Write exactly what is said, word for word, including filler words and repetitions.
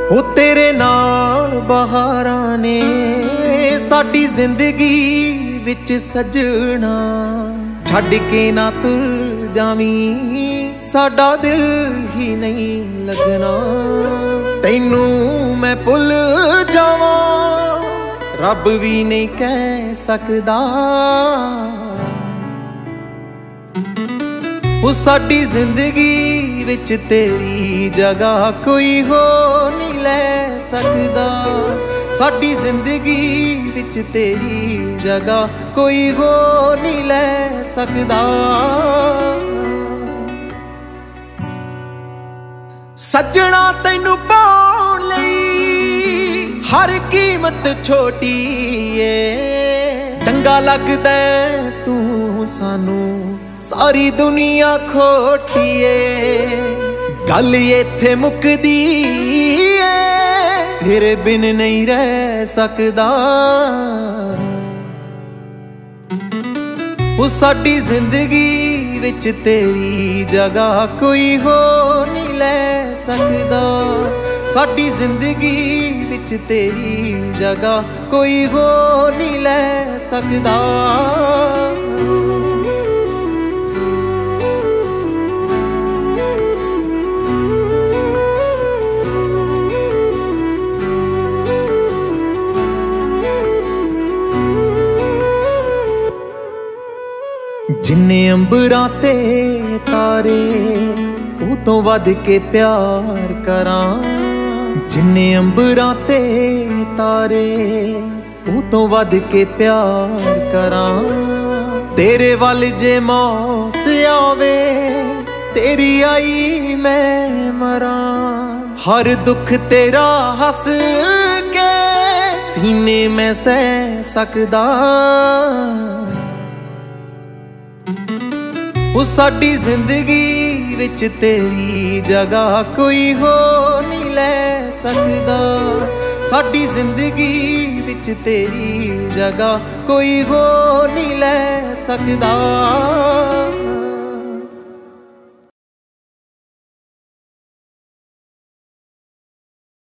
ओ तेरे नाल बहारां ने साडी जिंदगी विच सजना, छड्ड के ना तुर जावी साडा दिल ही नहीं लगना। तैनू मैं भुल जावां रब भी नहीं कह सकदा। ओ साडी जिंदगी विच तेरी जगह कोई हो नहीं ले सकदा। साडी जिंदगी विच तेरी जगह कोई हो नहीं ले सकदा। सजना तैनू पाउण लई हर कीमत छोटी ए। चंगा लगदा तू सानू सारी दुनिया खोटी ए। गल इत्थे मुकदी ए तेरे बिन नहीं रह सकदा। ओ साडी जिंदगी विच तेरी जगह कोई हो नहीं ले सकदा। साडी जिंदगी विच तेरी जगह कोई हो नहीं ले सकदा। जिन्ने अंबरां ते तारे ओ तो वध के प्यार करां। जिन्ने अंबरां ते तारे ओ तो वध के प्यार करां। तेरे वल जे मौत आवे तेरी आई मैं मरां। हर दुख तेरा हस के सीने में सह सकदा। ओ साडी जिंदगी विच तेरी जगह कोई हो नहीं ले सकदा। साडी जिंदगी विच तेरी जगह कोई हो नहीं ले सकदा।